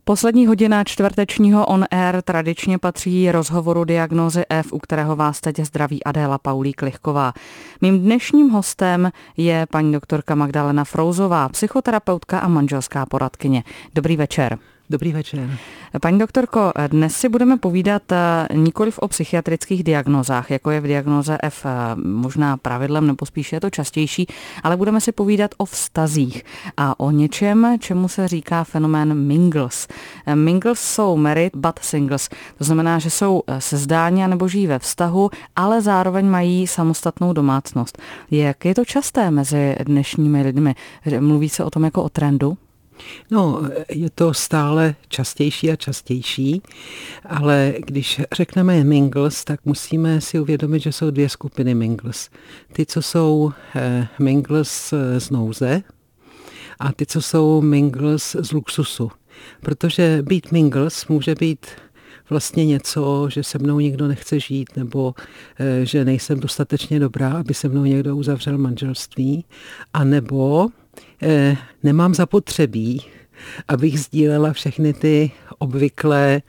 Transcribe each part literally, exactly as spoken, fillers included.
Poslední hodina čtvrtečního On Air tradičně patří rozhovoru Diagnózy F, u kterého vás teď zdraví Adéla Paulík-Lichková. Mým dnešním hostem je paní doktorka Magdalena Frouzová, psychoterapeutka a manželská poradkyně. Dobrý večer. Dobrý večer. Paní doktorko, dnes si budeme povídat nikoliv o psychiatrických diagnózách, jako je v diagnóze F možná pravidlem, nebo spíše je to častější, ale budeme si povídat o vztazích a o něčem, čemu se říká fenomén mingles. Mingles jsou married but singles, to znamená, že jsou sezdáni nebo žijí ve vztahu, ale zároveň mají samostatnou domácnost. Jak je to časté mezi dnešními lidmi? Mluví se o tom jako o trendu? No, je to stále častější a častější, ale když řekneme mingles, tak musíme si uvědomit, že jsou dvě skupiny mingles. Ty, co jsou eh, mingles z nouze a ty, co jsou mingles z luxusu. Protože být mingles může být vlastně něco, že se mnou někdo nechce žít, nebo e, že nejsem dostatečně dobrá, aby se mnou někdo uzavřel manželství, a nebo e, nemám zapotřebí, abych sdílela všechny ty obvyklé e,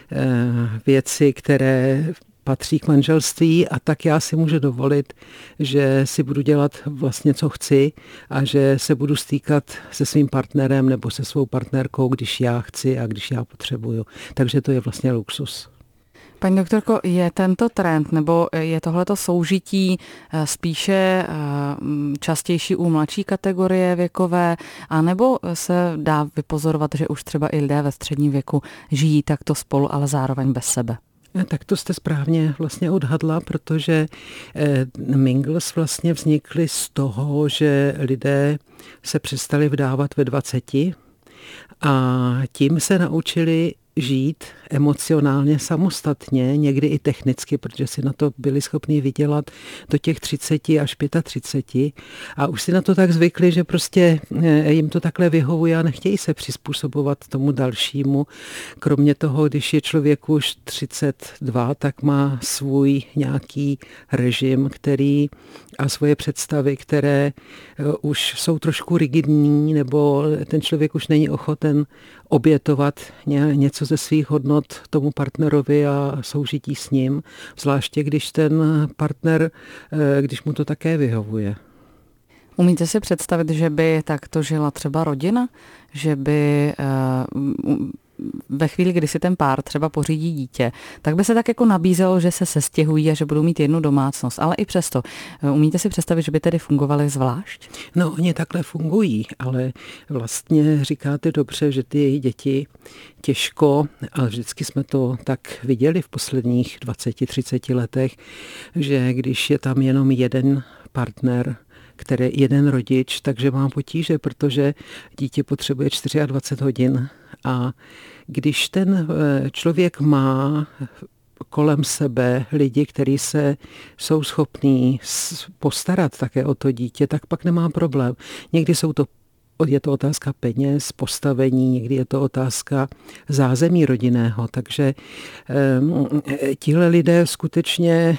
věci, které patří k manželství, a tak já si můžu dovolit, že si budu dělat vlastně, co chci, a že se budu stýkat se svým partnerem nebo se svou partnerkou, když já chci a když já potřebuju. Takže to je vlastně luxus. Paní doktorko, je tento trend nebo je tohleto soužití spíše častější u mladší kategorie věkové, anebo se dá vypozorovat, že už třeba i lidé ve středním věku žijí takto spolu, ale zároveň bez sebe? Tak to jste správně vlastně odhadla, protože mingles vlastně vznikly z toho, že lidé se přestali vdávat ve dvaceti a tím se naučili žít emocionálně samostatně, někdy i technicky, protože si na to byli schopni vydělat do těch třiceti až třiceti pěti a už si na to tak zvykli, že prostě jim to takhle vyhovuje a nechtějí se přizpůsobovat tomu dalšímu. Kromě toho, když je člověk už třicet dva, tak má svůj nějaký režim, který a svoje představy, které už jsou trošku rigidní, nebo ten člověk už není ochoten obětovat něco ze svých hodnot tomu partnerovi a soužití s ním, zvláště když ten partner, když mu to také vyhovuje. Umíte si představit, že by takto žila třeba rodina? Že by ve chvíli, kdy si ten pár třeba pořídí dítě, tak by se tak jako nabízelo, že se sestěhují a že budou mít jednu domácnost. Ale i přesto, umíte si představit, že by tedy fungovaly zvlášť? No, oni takhle fungují, ale vlastně říkáte dobře, že ty děti těžko, ale vždycky jsme to tak viděli v posledních dvaceti třiceti letech, že když je tam jenom jeden partner, který jeden rodič, takže má potíže, protože dítě potřebuje dvacet čtyři hodin. A když ten člověk má kolem sebe lidi, kteří se jsou schopní postarat také o to dítě, tak pak nemá problém. Někdy jsou to je to otázka peněz, postavení, někdy je to otázka zázemí rodinného, takže e, tihle lidé skutečně e,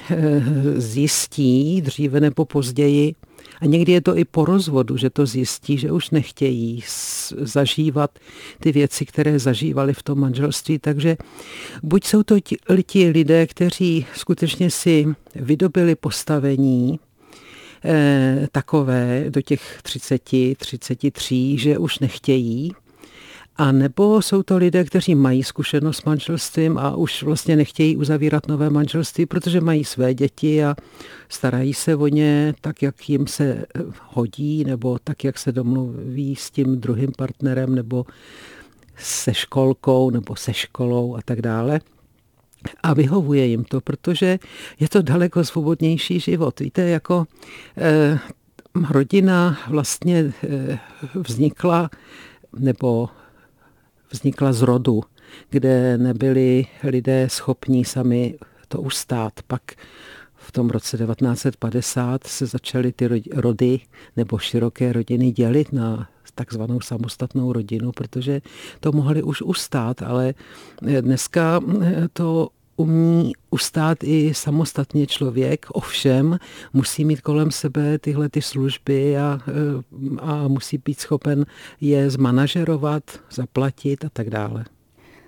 zjistí dříve nebo později, a někdy je to i po rozvodu, že to zjistí, že už nechtějí zažívat ty věci, které zažívali v tom manželství. Takže buď jsou to ti, ti lidé, kteří skutečně si vydobili postavení eh, takové do těch třiceti, třiceti tří, že už nechtějí, a nebo jsou to lidé, kteří mají zkušenost s manželstvím a už vlastně nechtějí uzavírat nové manželství, protože mají své děti a starají se o ně tak, jak jim se hodí, nebo tak, jak se domluví s tím druhým partnerem, nebo se školkou, nebo se školou a tak dále. A vyhovuje jim to, protože je to daleko svobodnější život. Víte, jako eh, rodina vlastně eh, vznikla, nebo vznikla z rodu, kde nebyli lidé schopní sami to ustát. Pak v tom roce devatenáct set padesát se začaly ty rody nebo široké rodiny dělit na takzvanou samostatnou rodinu, protože to mohli už ustát, ale dneska to umí ustát i samostatně člověk, ovšem musí mít kolem sebe tyhle ty služby a, a musí být schopen je zmanažerovat, zaplatit a tak dále.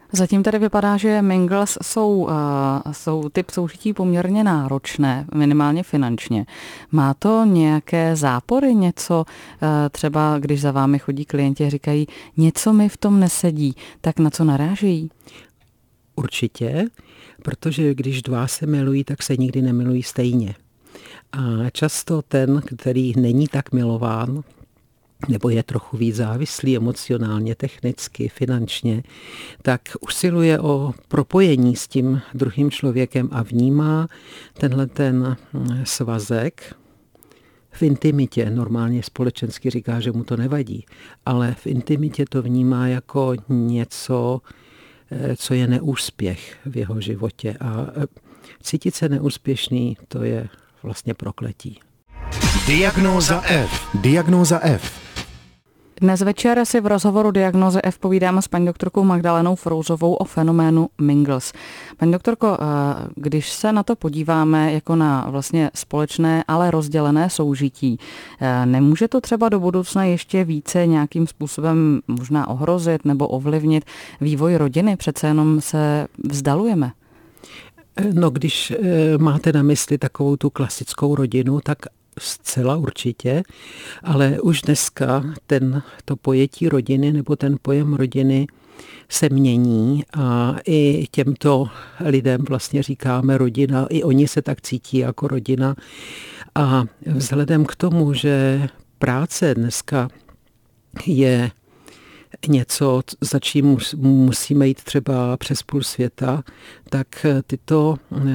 Zatím tedy vypadá, že mingles jsou, uh, jsou typ soužití poměrně náročné, minimálně finančně. Má to nějaké zápory, něco, uh, třeba když za vámi chodí klienti a říkají, něco mi v tom nesedí, tak na co narážejí? Určitě, protože když dva se milují, tak se nikdy nemilují stejně. A často ten, který není tak milován, nebo je trochu víc závislý emocionálně, technicky, finančně, tak usiluje o propojení s tím druhým člověkem a vnímá tenhle ten svazek v intimitě. Normálně společensky říká, že mu to nevadí, ale v intimitě to vnímá jako něco, co je neúspěch v jeho životě. A cítit se neúspěšný, to je vlastně prokletí. Diagnóza F. Diagnóza F. Dnes večer si v rozhovoru Diagnózy F povídáme s paní doktorkou Magdalenou Frouzovou o fenoménu mingles. Paní doktorko, když se na to podíváme jako na vlastně společné, ale rozdělené soužití, nemůže to třeba do budoucna ještě více nějakým způsobem možná ohrozit nebo ovlivnit vývoj rodiny? Přece jenom se vzdalujeme. No, když máte na mysli takovou tu klasickou rodinu, tak zcela určitě, ale už dneska ten, to pojetí rodiny nebo ten pojem rodiny se mění a i těmto lidem vlastně říkáme rodina, i oni se tak cítí jako rodina. A vzhledem k tomu, že práce dneska je něco, za čím musíme jít třeba přes půl světa, tak tyto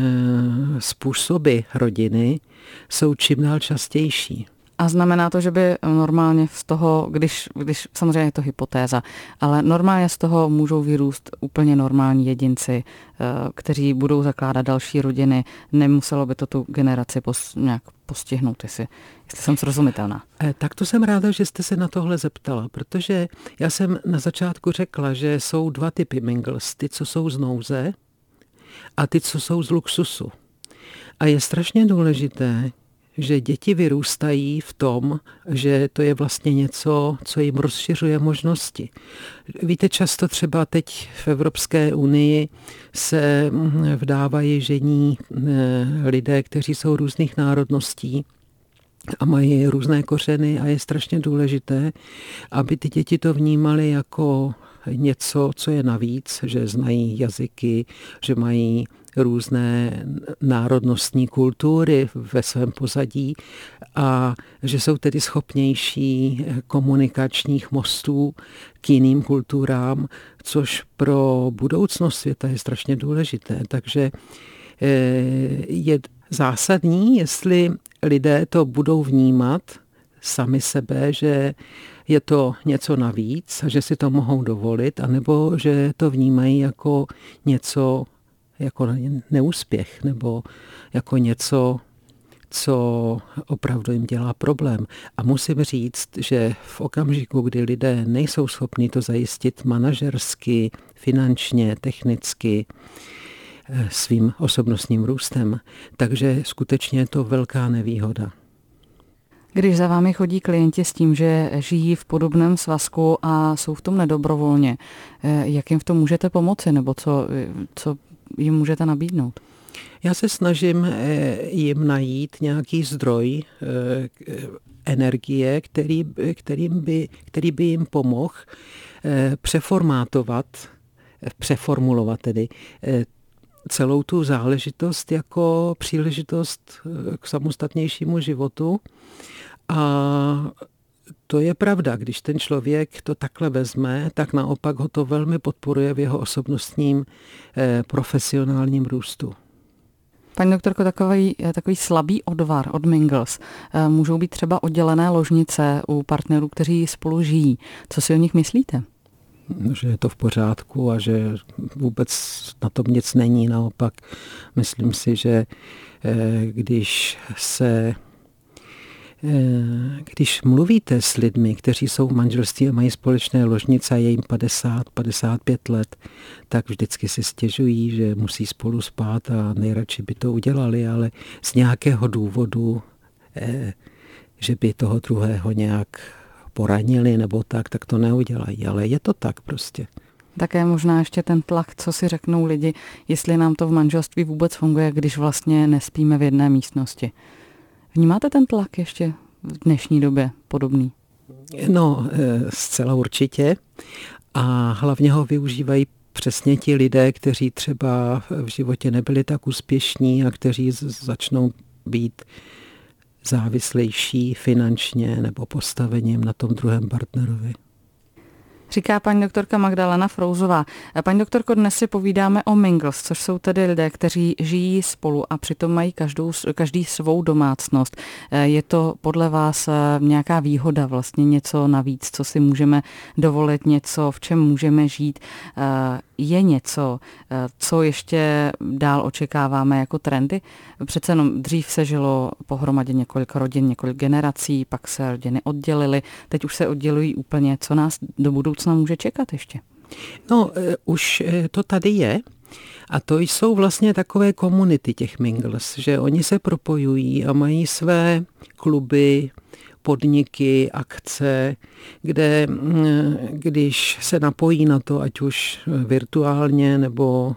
způsoby rodiny jsou čím dál častější. A znamená to, že by normálně z toho, když, když samozřejmě je to hypotéza, ale normálně z toho můžou vyrůst úplně normální jedinci, kteří budou zakládat další rodiny. Nemuselo by to tu generaci pos, nějak postihnout, jestli, jestli jsem srozumitelná. Tak to jsem ráda, že jste se na tohle zeptala, protože já jsem na začátku řekla, že jsou dva typy mingles. Ty, co jsou z nouze a ty, co jsou z luxusu. A je strašně důležité, že děti vyrůstají v tom, že to je vlastně něco, co jim rozšiřuje možnosti. Víte, často třeba teď v Evropské unii se vdávají, žení lidé, kteří jsou různých národností a mají různé kořeny a je strašně důležité, aby ty děti to vnímaly jako něco, co je navíc, že znají jazyky, že mají různé národnostní kultury ve svém pozadí a že jsou tedy schopnější komunikačních mostů k jiným kulturám, což pro budoucnost světa je strašně důležité. Takže je zásadní, jestli lidé to budou vnímat sami sebe, že je to něco navíc a že si to mohou dovolit, anebo že to vnímají jako něco, jako neúspěch, nebo jako něco, co opravdu jim dělá problém. A musím říct, že v okamžiku, kdy lidé nejsou schopni to zajistit manažersky, finančně, technicky, svým osobnostním růstem, takže skutečně je to velká nevýhoda. Když za vámi chodí klienti s tím, že žijí v podobném svazku a jsou v tom nedobrovolně, jak jim v tom můžete pomoci, nebo co, co jim můžete nabídnout? Já se snažím jim najít nějaký zdroj energie, který, kterým by, který by jim mohl přeformátovat, přeformulovat tedy celou tu záležitost jako příležitost k samostatnějšímu životu. A to je pravda, když ten člověk to takhle vezme, tak naopak ho to velmi podporuje v jeho osobnostním eh, profesionálním růstu. Paní doktorko, takový, takový slabý odvar od mingles můžou být třeba oddělené ložnice u partnerů, kteří spolu žijí. Co si o nich myslíte? Že je to v pořádku a že vůbec na tom nic není. Naopak myslím si, že eh, když se Když mluvíte s lidmi, kteří jsou v manželství a mají společné ložnice a je jim padesát, padesát pět let, tak vždycky si stěžují, že musí spolu spát a nejradši by to udělali, ale z nějakého důvodu, že by toho druhého nějak poranili nebo tak, tak to neudělají. Ale je to tak prostě. Také možná ještě ten tlak, co si řeknou lidi, jestli nám to v manželství vůbec funguje, když vlastně nespíme v jedné místnosti. Vnímáte ten tlak ještě v dnešní době podobný? No, zcela určitě. A hlavně ho využívají přesně ti lidé, kteří třeba v životě nebyli tak úspěšní a kteří začnou být závislejší finančně nebo postavením na tom druhém partnerovi. Říká paní doktorka Magdalena Frouzová. Paní doktorko, dnes si povídáme o mingles, což jsou tedy lidé, kteří žijí spolu a přitom mají každou, každý svou domácnost. Je to podle vás nějaká výhoda, vlastně něco navíc, co si můžeme dovolit, něco, v čem můžeme žít? Je něco, co ještě dál očekáváme jako trendy? Přece jenom dřív se žilo pohromadě několik rodin, několik generací, pak se rodiny oddělily, teď už se oddělují úplně. Co nás do budoucna může čekat ještě? No, už to tady je. A to jsou vlastně takové komunity těch mingles, že oni se propojují a mají své kluby, podniky, akce, kde když se napojí na to, ať už virtuálně nebo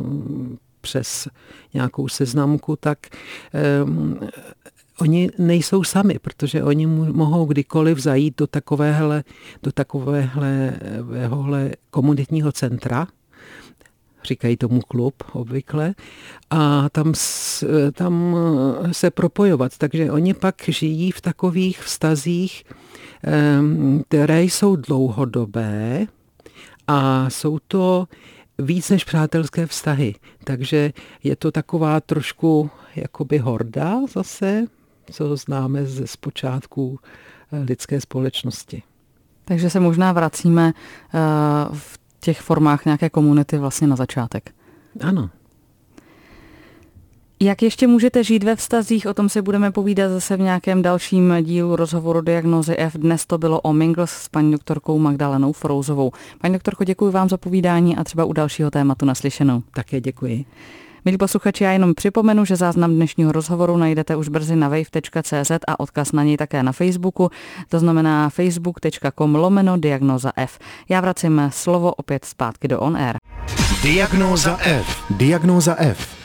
přes nějakou seznamku, tak um, oni nejsou sami, protože oni mohou kdykoliv zajít do takovéhle, do takovéhle komunitního centra, říkají tomu klub obvykle, a tam, tam se propojovat. Takže oni pak žijí v takových vztazích, které jsou dlouhodobé a jsou to víc než přátelské vztahy. Takže je to taková trošku jakoby horda zase, co známe ze zpočátku lidské společnosti. Takže se možná vracíme uh, v těch formách nějaké komunity vlastně na začátek. Ano. Jak ještě můžete žít ve vztazích, o tom si budeme povídat zase v nějakém dalším dílu rozhovoru Diagnózy F. Dnes to bylo o mingles s paní doktorkou Magdalenou Frouzovou. Paní doktorko, děkuji vám za povídání a třeba u dalšího tématu naslyšenou. Také děkuji. Milí posluchači, já jenom připomenu, že záznam dnešního rozhovoru najdete už brzy na wave tečka cé zet a odkaz na něj také na Facebooku, to znamená facebook tečka com lomeno Diagnóza F. Já vracím slovo opět zpátky do On Air. Diagnóza F. Diagnóza F.